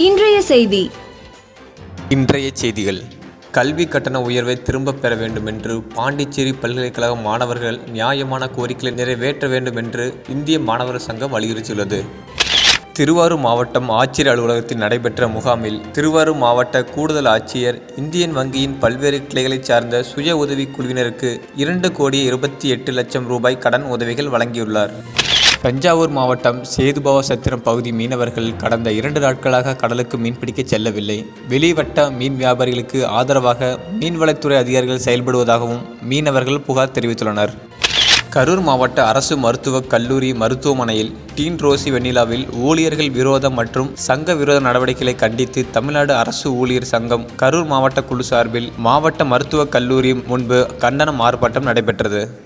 இன்றைய செய்தி. இன்றைய செய்திகள். கல்வி கட்டண உயர்வை திரும்பப் பெற வேண்டும் என்று பாண்டிச்சேரி பல்கலைக்கழக மாணவர்கள் நியாயமான கோரிக்கைகளை நிறைவேற்ற வேண்டும் என்று இந்திய மாணவர் சங்கம் வலியுறுத்தியுள்ளது. திருவாரூர் மாவட்டம் ஆட்சியர் அலுவலகத்தில் நடைபெற்ற முகாமில் திருவாரூர் மாவட்ட கூடுதல் ஆட்சியர் இந்தியன் வங்கியின் பல்வேறு கிளைகளைச் சார்ந்த சுய உதவிக் குழுவினருக்கு 2,28,00,000 ரூபாய் கடன் உதவிகள் வழங்கியுள்ளார். தஞ்சாவூர் மாவட்டம் சேதுபாவசத்திரம் பகுதி மீனவர்கள் கடந்த 2 நாட்களாக கடலுக்கு மீன்பிடிக்க செல்லவில்லை. வெளிவட்ட மீன் வியாபாரிகளுக்கு ஆதரவாக மீன்வளத்துறை அதிகாரிகள் செயல்படுவதாகவும் மீனவர்கள் புகார் தெரிவித்துள்ளனர். கரூர் மாவட்ட அரசு மருத்துவக் கல்லூரி மருத்துவமனையில் டீன் ரோசி வெண்ணிலாவில் ஊழியர்கள் விரோதம் மற்றும் சங்க விரோத நடவடிக்கைகளை கண்டித்து தமிழ்நாடு அரசு ஊழியர் சங்கம் கரூர் மாவட்ட குழு சார்பில் மாவட்ட மருத்துவக் கல்லூரி முன்பு கண்டன ஆர்ப்பாட்டம் நடைபெற்றது.